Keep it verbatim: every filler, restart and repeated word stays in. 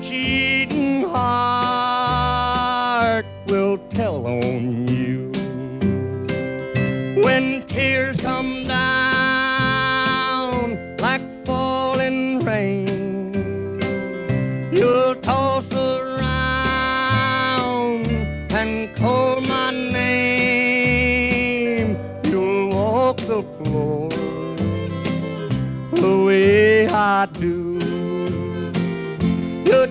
cheating heart will tell on you. When tears come down like falling rain, you'll toss around and call my name. You'll walk the floor the way I do.